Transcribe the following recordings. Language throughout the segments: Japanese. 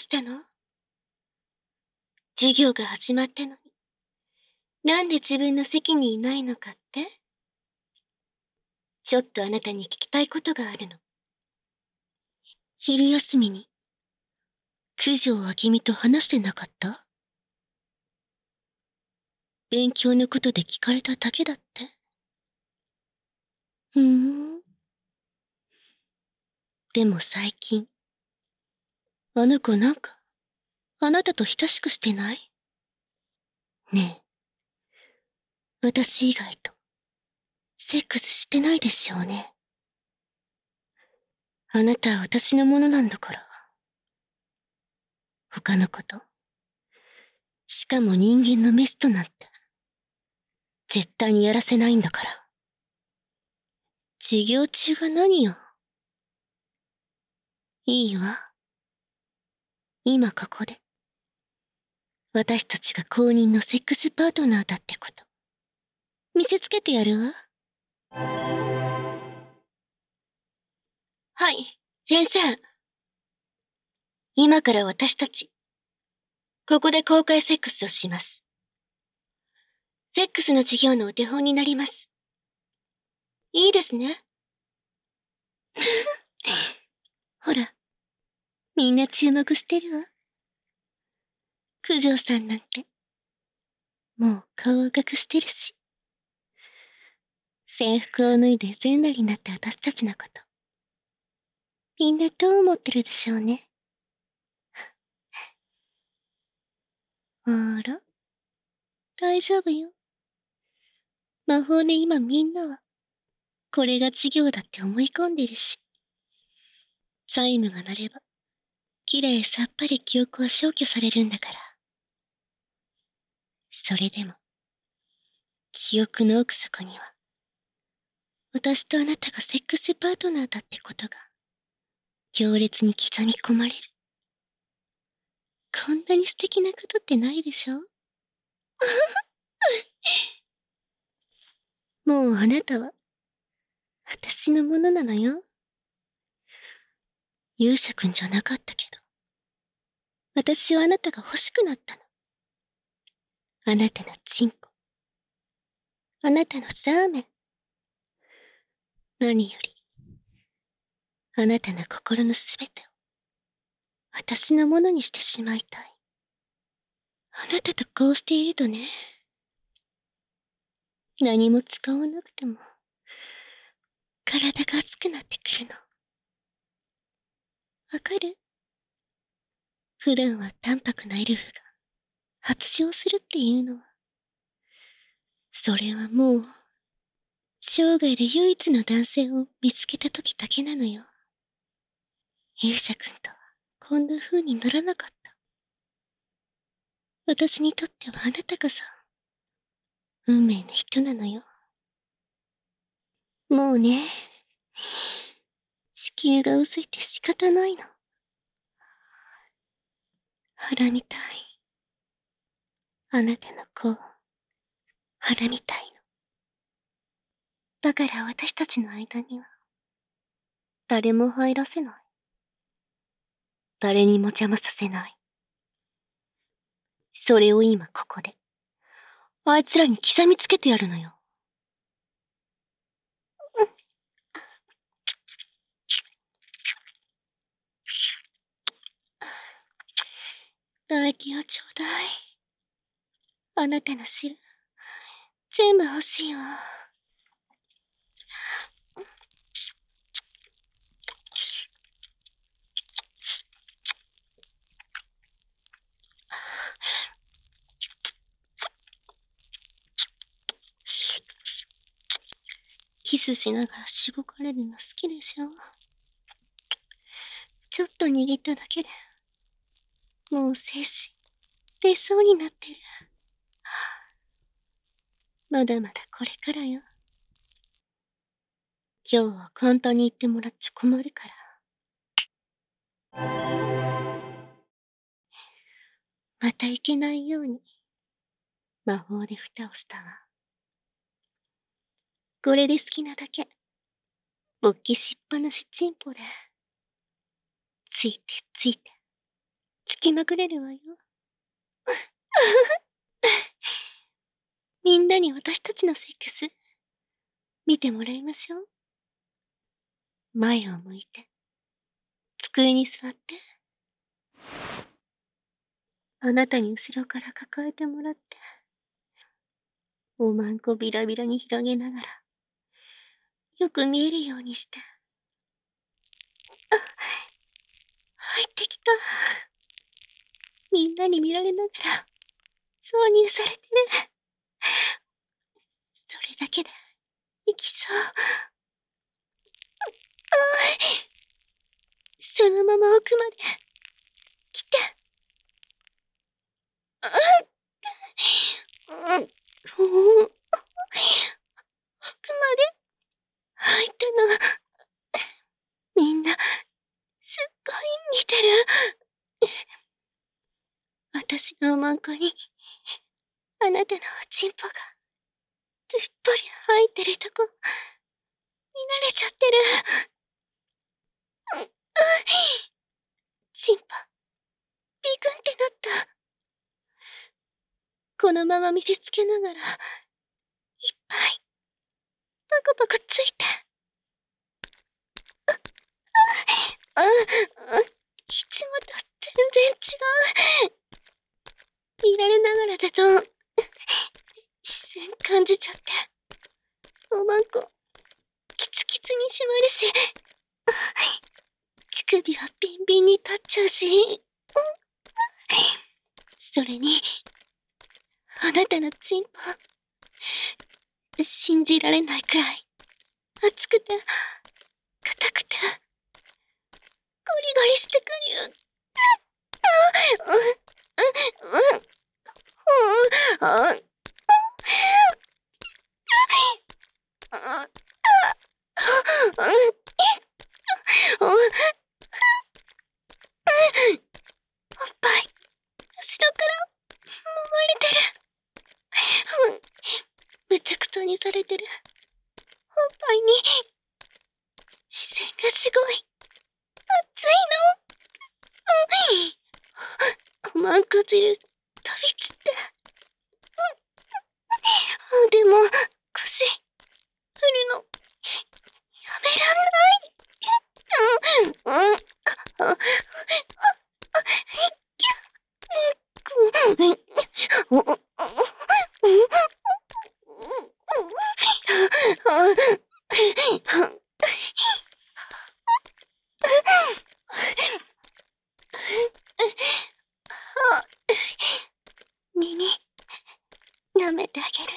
したの？授業が始まったのに、なんで自分の席にいないのかって？ちょっとあなたに聞きたいことがあるの。昼休みに、九条明美と話してなかった？勉強のことで聞かれただけだって。でも最近、あの子なんか、あなたと親しくしてない？ねえ、私以外と、セックスしてないでしょうね。あなたは私のものなんだから。他のこと、しかも人間のメスとなんて、絶対にやらせないんだから。授業中が何よ。いいわ。今ここで。私たちが公認のセックスパートナーだってこと。見せつけてやるわ。はい、先生。今から私たち、ここで公開セックスをします。セックスの授業のお手本になります。いいですね。ほら、みんな注目してるわ。九条さんなんて、もう顔を隠してるし。制服を脱いで全裸になった私たちのこと。みんなどう思ってるでしょうね。あら、大丈夫よ。魔法で今みんなは、これが授業だって思い込んでるし。チャイムが鳴れば、きれいさっぱり記憶は消去されるんだから。それでも、記憶の奥底には、私とあなたがセックスパートナーだってことが、強烈に刻み込まれる。こんなに素敵なことってないでしょ？もうあなたは、私のものなのよ。勇者くんじゃなかったけど、私はあなたが欲しくなったの。あなたのチンコ。あなたのサーメン。何より、あなたの心のすべてを、私のものにしてしまいたい。あなたとこうしているとね、何も使わなくても、体が熱くなってくるの。わかる？普段は淡白なエルフが発情するっていうのは、それはもう、生涯で唯一の男性を見つけた時だけなのよ。勇者くんとはこんな風にならなかった。私にとってはあなたがさ、運命の人なのよ。もうね、子宮が薄いて仕方ないの。腹みたい。あなたの子、腹みたいの。だから私たちの間には、誰も入らせない。誰にも邪魔させない。それを今ここで、あいつらに刻みつけてやるのよ。唾液をちょうだい。あなたの汁、全部欲しいわ。キスしながらしごかれるの好きでしょ？ちょっと握っただけで、もう精子、出そうになってる。まだまだこれからよ。今日は簡単に言ってもらっちゃ困るから。またいけないように、魔法で蓋をしたわ。これで好きなだけ、勃起しっぱなしチンポで、ついてついて、 つきまくれるわよ。みんなに私たちのセックス、見てもらいましょう。前を向いて、机に座って。あなたに後ろから抱えてもらって、おまんこビラビラに広げながら、よく見えるようにして。入ってきた。みんなに見られながら、挿入されてる。それだけで、いきそう。そのまま奥まで、来て。奥まで、入ったの。みんな、すっごい見てる。私のおまんこに、あなたのおちんぽが、ずっぽり入ってるとこ、見慣れちゃってる。ちんぽ、ビクンってなった。このまま見せつけながら、いっぱい、パコパコついて。いつもと全然違う。見られながらだと、視線感じちゃって。おまんこ、キツキツに締まるし、乳首はビンビンに立っちゃうし、それに、あなたのチンポ、信じられないくらい、熱くて、硬くて、ゴリゴリしてくる。おっぱい、後ろから揉まれてる。むちゃくちゃにされてる。おっぱいに、視線がすごい、熱いの。おまんこ汁、飛び散って。でも、腰、振るの、やめらんない。耳、舐めてあげるね。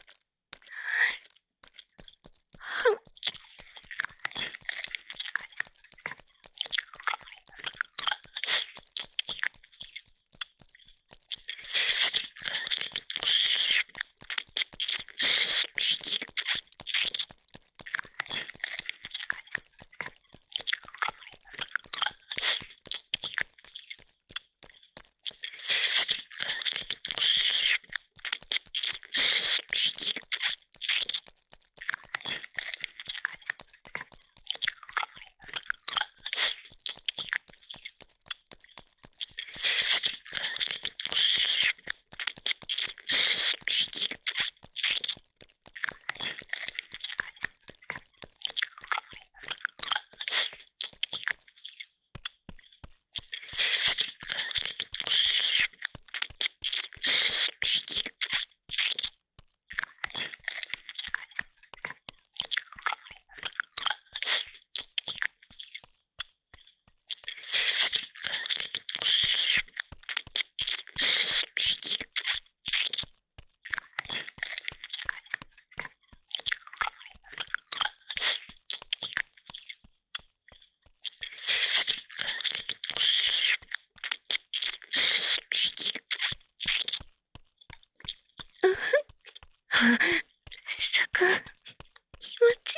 そこ、気持ち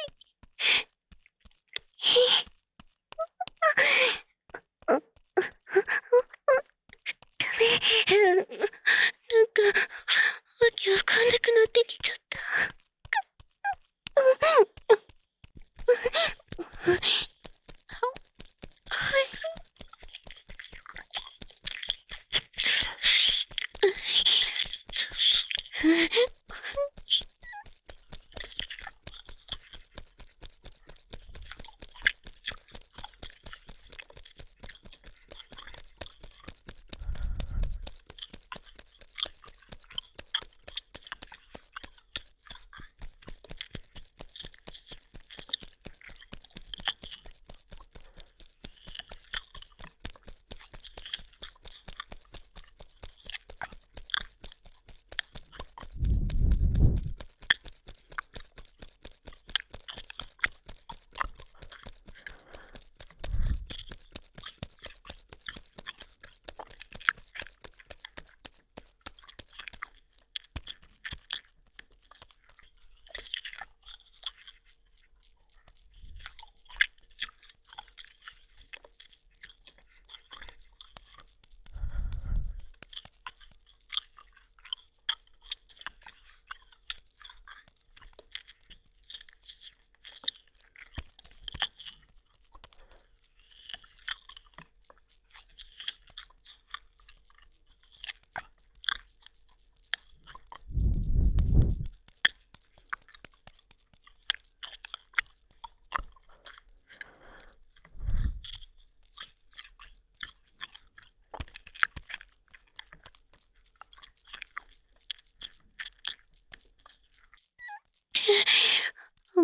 いい。ダメ。なんか、わけわかんなくなってきちゃった。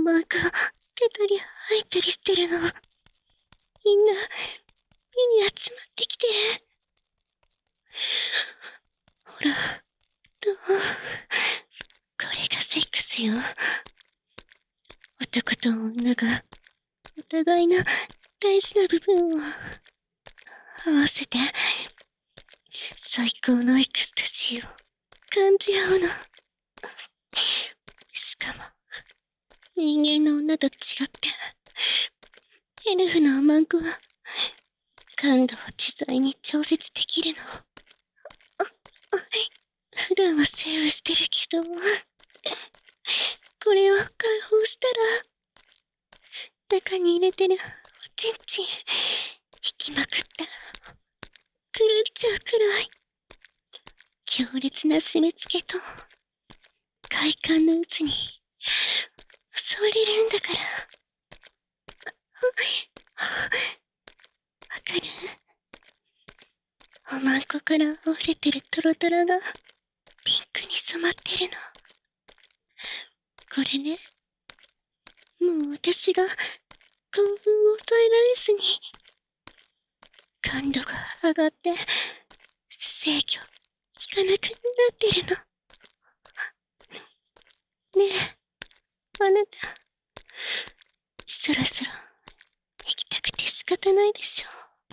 マークが出たり入ったりしてるの。みんな、目に集まってきてる。ほら、どう？これがセックスよ。男と女が、お互いの大事な部分を、合わせて、最高のエクスタシーを感じ合うの。しかも、人間の女と違って、エルフのアマンコは、感度を自在に調節できるの。普段はセーブしてるけど、これを解放したら、中に入れてるおちんちん、引きまくったら、狂っちゃうくらい、強烈な締め付けと、快感の渦に、襲われるんだから。わかる？おまんこから溢れてるトロトロが、ピンクに染まってるの。これね、もう私が興奮を抑えられずに、感度が上がって、制御効かなくなってるの。ねえ、あなた、そろそろ行きたくて仕方ないでしょ。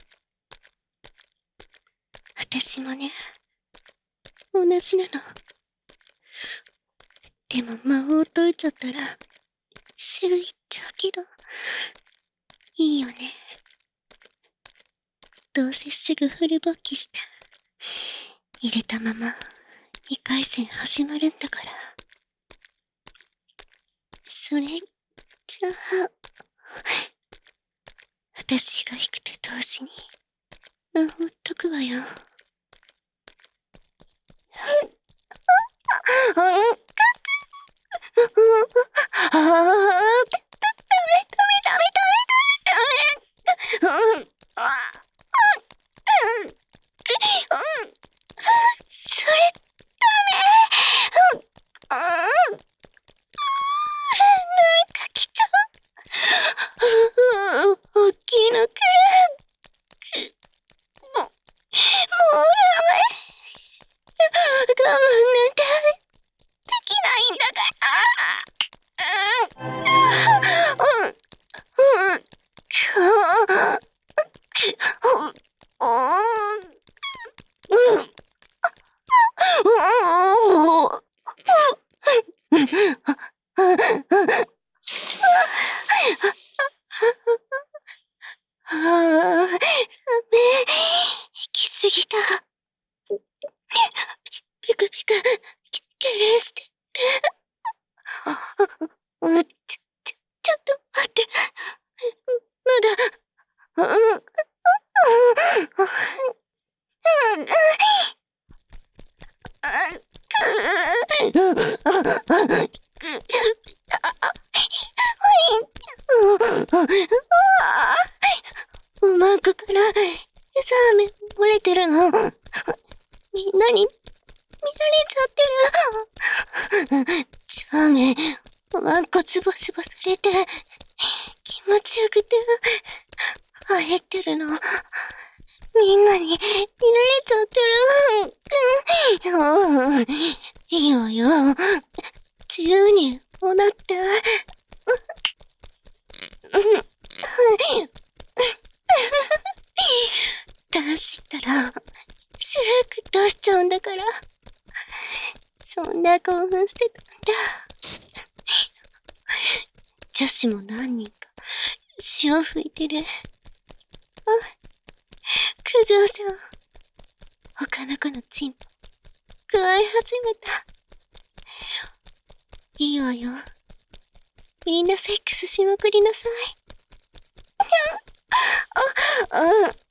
私もね、同じなの。でも魔法解いちゃったら、すぐ行っちゃうけど、いいよね。どうせすぐフル勃起して、入れたまま2回戦始まるんだから。それ、じゃあ、私が引くと同時に、魔法解くわよ。おっきいのくる。もう我慢なんてできないんだからダメ。行き過ぎた。ピクピク、けるしてる。ちょっと待って。まだ、おまんこから餌飴漏れてるの。みんなに見られちゃってる。サメ、おまんこズボズボされて気持ちよくて入ってるの。みんなに見られちゃってる。いいわよ。自由におなって。出したら、すぐ出しちゃうんだから。そんな興奮してたんだ。女子も何人か、潮吹いてる。九条さん、他の子のチンポ、くわえ始めた。いいわよ。みんなセックスしまくりなさい。